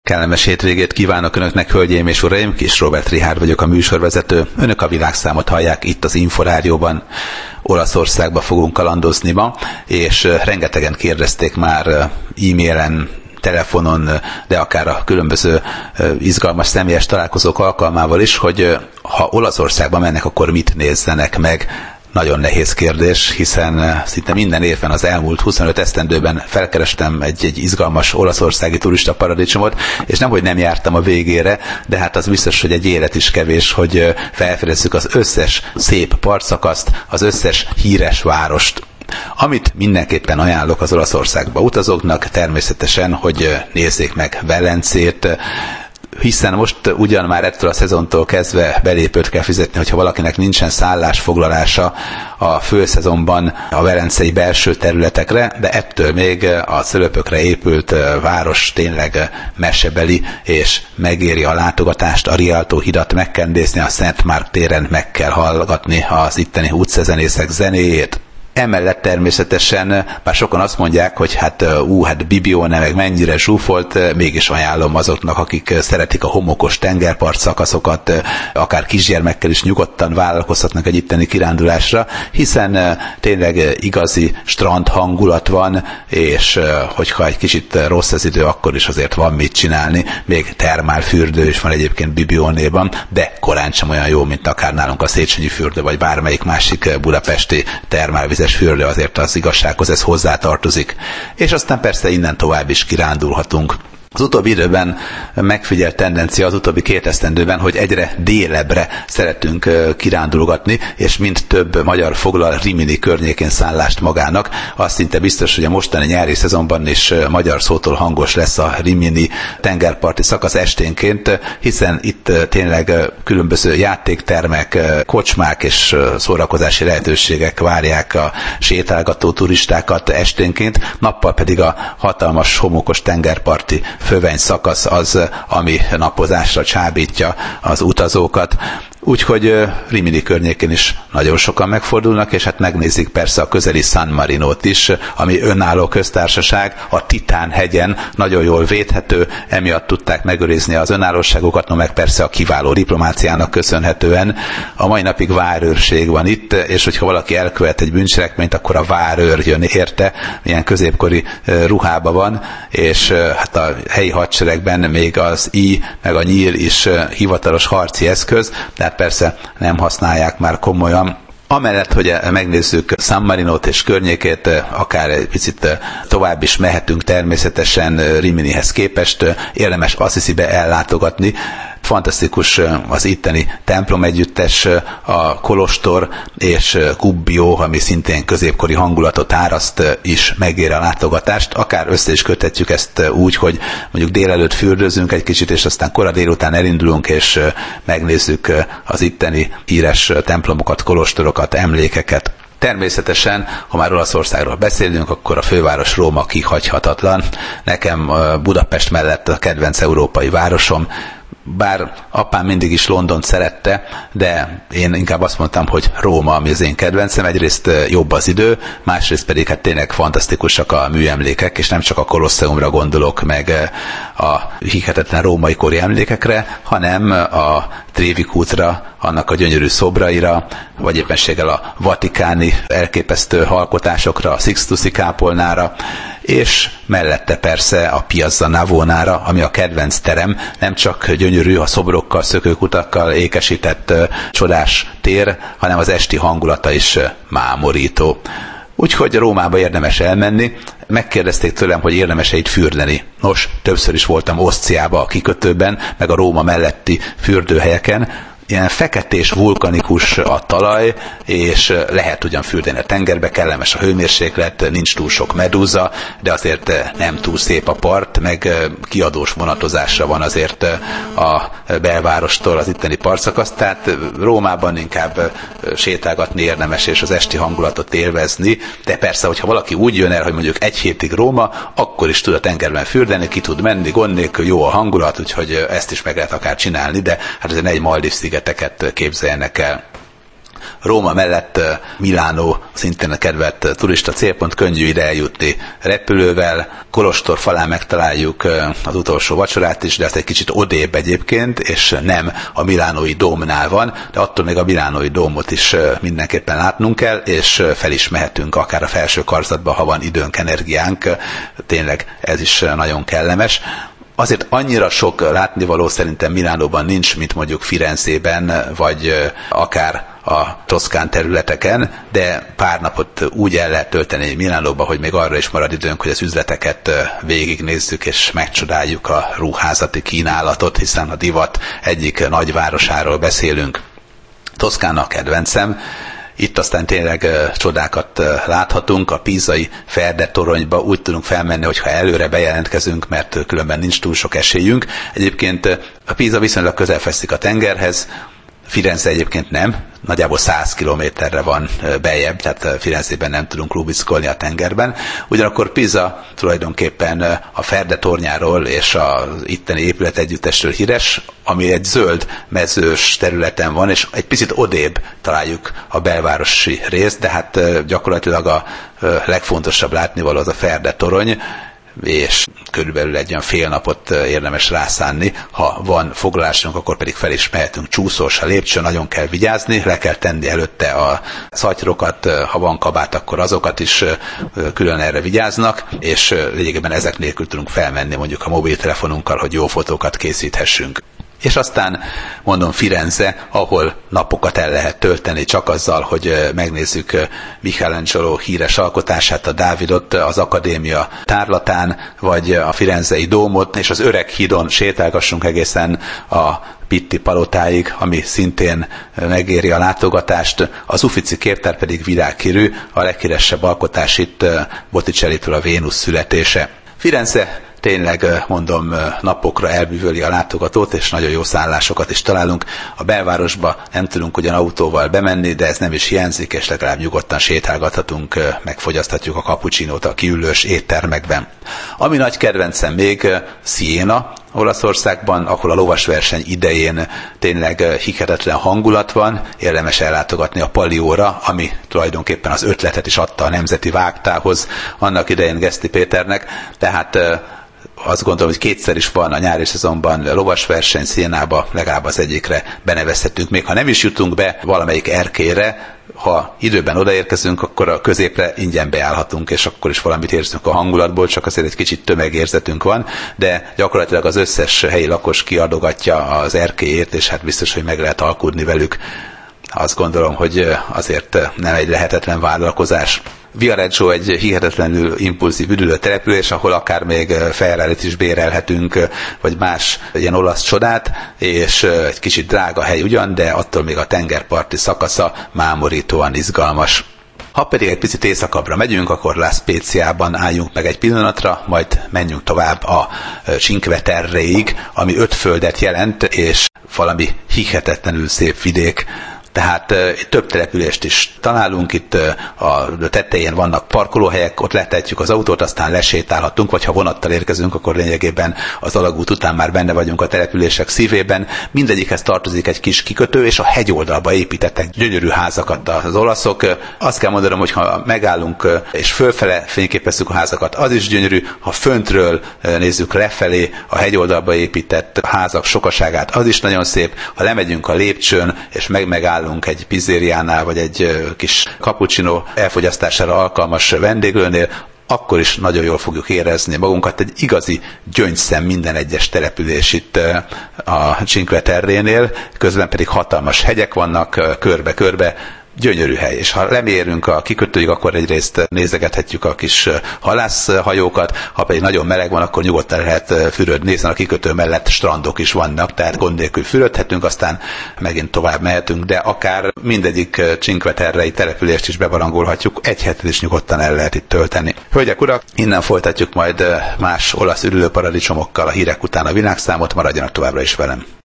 Kellemes hétvégét kívánok Önöknek, hölgyeim és uraim! Kis Robert Richárd vagyok, a műsorvezető. Önök a világszámot hallják itt az Inforádióban. Olaszországba fogunk kalandozni ma, és rengetegen kérdezték már e-mailen, telefonon, de akár a különböző izgalmas személyes találkozók alkalmával is, hogy ha Olaszországba mennek, akkor mit nézzenek meg. Nagyon nehéz kérdés, hiszen szinte minden évben az elmúlt 25 esztendőben felkerestem egy izgalmas olaszországi turista paradicsomot, és nemhogy nem jártam a végére, de hát az biztos, hogy egy élet is kevés, hogy felfedezzük az összes szép partszakaszt, az összes híres várost. Amit mindenképpen ajánlok az Olaszországba utazóknak, természetesen, hogy nézzék meg Velencét, hiszen most ugyan már ettől a szezontól kezdve belépőt kell fizetni, hogyha valakinek nincsen szállásfoglalása a főszezonban a velencei belső területekre, de ettől még a szölöpökre épült város tényleg mesebeli, és megéri a látogatást, a Rialto hidat meg kell nézni, a Szent Márk téren meg kell hallgatni az itteni utcazenészek zenéjét. Emellett természetesen, bár sokan azt mondják, hogy hát Bibione meg mennyire zsúfolt, mégis ajánlom azoknak, akik szeretik a homokos tengerpart szakaszokat, akár kisgyermekkel is nyugodtan vállalkozhatnak egy itteni kirándulásra, hiszen tényleg igazi strand hangulat van, és hogyha egy kicsit rossz az idő, akkor is azért van mit csinálni. Még termálfürdő is van egyébként Bibionéban, de korán sem olyan jó, mint akár nálunk a Széchenyi fürdő, vagy bármelyik másik budapesti termálvizes fürdő, azért az igazsághoz ez hozzátartozik. És aztán persze innen tovább is kirándulhatunk. Az utóbbi időben megfigyelt tendencia az utóbbi 2 esztendőben, hogy egyre délebbre szeretünk kirándulgatni, és mind több magyar foglal Rimini környékén szállást magának. Az szinte biztos, hogy a mostani nyári szezonban is magyar szótól hangos lesz a Rimini tengerparti szakasz esténként, hiszen itt tényleg különböző játéktermek, kocsmák és szórakozási lehetőségek várják a sétálgató turistákat esténként, nappal pedig a hatalmas homokos tengerparti föveny szakasz az, ami napozásra csábítja az utazókat. Úgyhogy Rimini környékén is nagyon sokan megfordulnak, és hát megnézik persze a közeli San Marinót is, ami önálló köztársaság, a Titán hegyen, nagyon jól védhető, emiatt tudták megőrizni az önállóságukat, meg persze a kiváló diplomáciának köszönhetően. A mai napig várőrség van itt, és hogyha valaki elkövet egy bűncselekményt, akkor a várőr jön érte, ilyen középkori ruhában van, és hát a helyi hadseregben még az íj meg a nyíl is hivatalos harci eszköz, tehát persze nem használják már komolyan. Amellett, hogy megnézzük San Marinót és környékét, akár egy picit tovább is mehetünk természetesen Riminihez képest, érdemes Assisibe ellátogatni. Fantasztikus az itteni templom együttes, a kolostor és Gubbio, ami szintén középkori hangulatot áraszt, is megér a látogatást. Akár össze is köthetjük ezt úgy, hogy mondjuk délelőtt fürdőzünk egy kicsit, és aztán kora délután elindulunk, és megnézzük az itteni híres templomokat, kolostorokat, emlékeket. Természetesen, ha már Olaszországról beszélünk, akkor a főváros Róma kihagyhatatlan. Nekem Budapest mellett a kedvenc európai városom, bár apám mindig is Londont szerette, de én inkább azt mondtam, hogy Róma, ami az én kedvencem. Egyrészt jobb az idő, másrészt pedig hát tényleg fantasztikusak a műemlékek, és nem csak a Kolosseumra gondolok, meg a hihetetlen római kori emlékekre, hanem a Trevi kútra, annak a gyönyörű szobraira, vagy éppenséggel a vatikáni elképesztő alkotásokra, a Sixtusi kápolnára, és mellette persze a Piazza Navonára, ami a kedvenc terem, nem csak gyönyörű a szobrokkal, szökőkutakkal ékesített csodás tér, hanem az esti hangulata is mámorító. Úgyhogy Rómába érdemes elmenni. Megkérdezték tőlem, hogy érdemes-e itt fürdeni. Nos, többször is voltam Oszciába a kikötőben, meg a Róma melletti fürdőhelyeken. Ilyen feketés, vulkanikus a talaj, és lehet ugyan fürdeni a tengerbe, kellemes a hőmérséklet, nincs túl sok medúza, de azért nem túl szép a part, meg kiadós vonatozásra van azért a belvárostól az itteni partszakasz, tehát Rómában inkább sétálgatni érdemes, és az esti hangulatot élvezni, de persze, hogyha valaki úgy jön el, hogy mondjuk 1 hétig Róma, akkor is tud a tengerben fürdeni, ki tud menni, gond nélkül, jó a hangulat, úgyhogy ezt is meg lehet akár csinálni, de hát azért egy Maldiv szigeteket képzeljenek el. Róma mellett Milánó szintén a kedvelt turista célpont, könnyű ide eljutni repülővel. Kolostor falán megtaláljuk az utolsó vacsorát is, de ezt egy kicsit odébb egyébként, és nem a milánói dómnál van, de attól még a milánói dómot is mindenképpen látnunk kell, és fel is mehetünk akár a felső karzatba, ha van időnk, energiánk. Tényleg ez is nagyon kellemes. Azért annyira sok látnivaló szerintem Milánóban nincs, mint mondjuk Firenzében, vagy akár a toszkán területeken, de pár napot úgy el lehet tölteni Milánóba, hogy még arra is marad időnk, hogy az üzleteket végignézzük és megcsodáljuk a ruházati kínálatot, hiszen a divat egyik nagyvárosáról beszélünk. Toszkána a kedvencem. Itt aztán tényleg csodákat láthatunk. A pízai Ferde toronyba úgy tudunk felmenni, hogyha előre bejelentkezünk, mert különben nincs túl sok esélyünk. Egyébként a Píza viszonylag közel fekszik a tengerhez, Firenze egyébként nem, nagyjából 100 kilométerre van beljebb, tehát Firenzében nem tudunk lubickolni a tengerben. Ugyanakkor Pisa tulajdonképpen a Ferde tornyáról és az itteni épületegyüttesről híres, ami egy zöld mezős területen van, és egy picit odébb találjuk a belvárosi részt, de hát gyakorlatilag a legfontosabb látnivaló az a Ferde torony, és körülbelül egy olyan fél napot érdemes rászánni. Ha van foglalásunk, akkor pedig fel is mehetünk csúszós a lépcsőn, nagyon kell vigyázni, le kell tenni előtte a szatyrokat, ha van kabát, akkor azokat is külön erre vigyáznak, és lényegében ezek nélkül tudunk felmenni mondjuk a mobiltelefonunkkal, hogy jó fotókat készíthessünk. És aztán mondom Firenze, ahol napokat el lehet tölteni csak azzal, hogy megnézzük Michelangelo híres alkotását, a Dávidot az akadémia tárlatán, vagy a firenzei dómot, és az öreg hídon sétálgassunk egészen a Pitti palotáig, ami szintén megéri a látogatást. Az Uffizi képtár pedig virágkirű, a leghíresebb alkotás itt Botticellitől a Vénusz születése. Firenze tényleg, mondom, napokra elbűvöli a látogatót, és nagyon jó szállásokat is találunk. A belvárosba nem tudunk ugyan autóval bemenni, de ez nem is hiányzik, és legalább nyugodtan sétálgathatunk, megfogyaszthatjuk a cappuccinót a kiülős éttermekben. Ami nagy kedvencem még Siena, Olaszországban, ahol a lovasverseny idején tényleg hihetetlen hangulat van, érdemes ellátogatni a Pallióra, ami tulajdonképpen az ötletet is adta a nemzeti vágtához annak idején Geszti Péternek, tehát azt gondolom, hogy kétszer is van a nyári szezonban lovasverseny Sienába, legalább az egyikre benevezhetünk, még ha nem is jutunk be valamelyik erkélyre, ha időben odaérkezünk, akkor a középre ingyen beállhatunk, és akkor is valamit érzünk a hangulatból, csak azért egy kicsit tömegérzetünk van, de gyakorlatilag az összes helyi lakos kiadogatja az erkélyért, és hát biztos, hogy meg lehet alkudni velük. Azt gondolom, hogy azért nem egy lehetetlen vállalkozás. Viareggio egy hihetetlenül impulzív üdülő település, ahol akár még Ferrarit is bérelhetünk, vagy más ilyen olasz csodát, és egy kicsit drága hely ugyan, de attól még a tengerparti szakasza mámorítóan izgalmas. Ha pedig egy picit északabbra megyünk, akkor La Speziában álljunk meg egy pillanatra, majd menjünk tovább a Cinque Terréig, ami 5 földet jelent, és valami hihetetlenül szép vidék. Tehát több települést is találunk, itt a tetején vannak parkolóhelyek, ott letetjük az autót, aztán lesétálhatunk, vagy ha vonattal érkezünk, akkor lényegében az alagút után már benne vagyunk a települések szívében. Mindegyikhez tartozik egy kis kikötő, és a hegyoldalba építettek gyönyörű házakat az olaszok. Azt kell mondanom, hogy ha megállunk és fölfele fényképezzük a házakat, az is gyönyörű, ha föntről nézzük lefelé a hegyoldalba épített házak sokaságát, az is nagyon szép. Ha lemegyünk a lépcsőn, és megállunk egy pizzériánál, vagy egy kis cappuccino elfogyasztására alkalmas vendéglőnél, akkor is nagyon jól fogjuk érezni magunkat. Egy igazi gyöngyszem minden egyes település itt a Cinque Terrénél, közben pedig hatalmas hegyek vannak körbe-körbe, gyönyörű hely, és ha lemérünk a kikötőig, akkor egyrészt nézegethetjük a kis halászhajókat, ha pedig nagyon meleg van, akkor nyugodtan lehet fürödni, hiszen a kikötő mellett strandok is vannak, tehát gond nélkül fürödhetünk, aztán megint tovább mehetünk, de akár mindegyik Cinque Terrei települést is bebarangolhatjuk, egy hetet is nyugodtan el lehet itt tölteni. Hölgyek, urak, innen folytatjuk majd más olasz ürülőparadicsomokkal a hírek után a világszámot, maradjanak továbbra is velem.